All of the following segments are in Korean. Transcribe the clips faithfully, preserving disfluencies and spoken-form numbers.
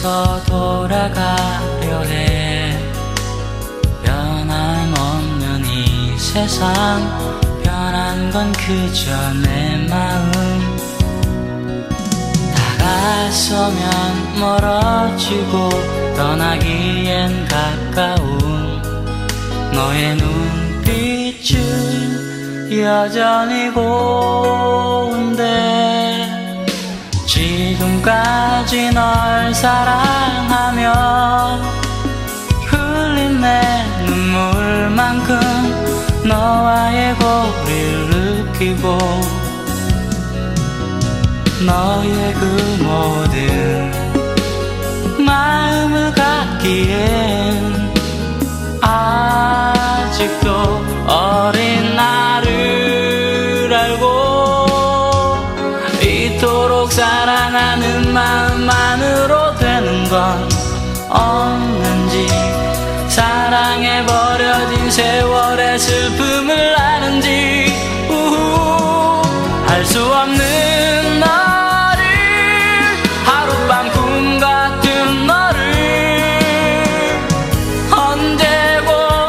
벌써 돌아가려 해. 변함없는 이 세상, 변한 건 그저 내 마음. 다가서면 멀어지고 떠나기엔 가까운 너의 눈빛은 여전히 고운데, 지금까지 널 사랑하며 흘린 내 눈물만큼 너와의 거리를 느끼고 너의 그 모든 마음을 갖기엔 아직도 어린 나를 알고, 이토록 사랑하는 마음만으로 되는 건 없는지, 사랑에 버려진 세월의 슬픔을 아는지, 우후, 알 수 없는 너를, 하룻밤 꿈 같은 너를 언제고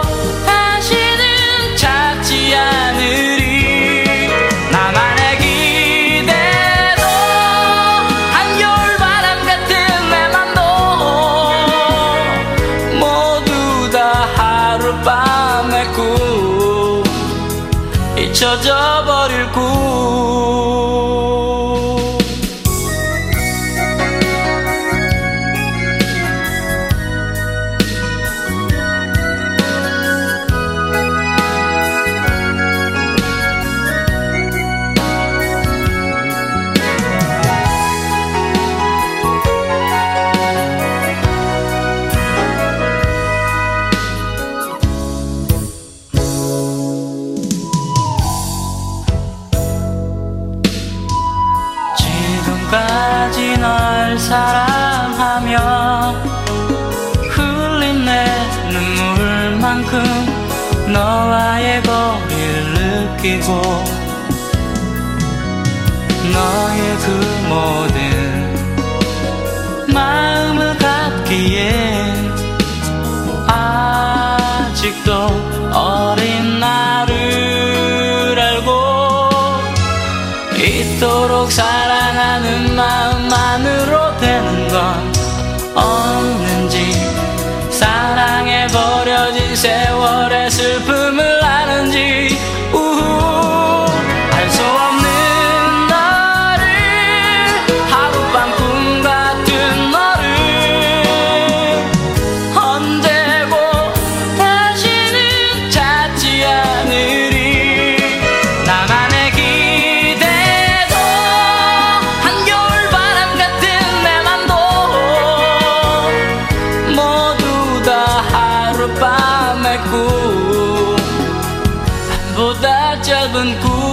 다시는 찾지 않으리. 나만의 기대도 한겨울 바람 같은 내 맘도 모두 다 하룻밤의 꿈, 잊혀져 버릴 꿈. 지금까지 널 사랑하며 흘린 내 눈물만큼 너와의 거리를 느끼고 너의 그 모든 마음을 갖기엔 아직도 어린 나를 알고, 이토록 사랑하는 마음만으로 되는 건 없는지, 사랑에 버려진 세월의 슬픔을 아는지, 우후, 알 수 없는 너를, 하룻밤 꿈 같은 너를 언제고 다시는 찾지 않으리. 나만의 기대도 한겨울 바람 같은 내 맘도 모두 다 하룻밤의 꿈, 보다 짧은 꿈.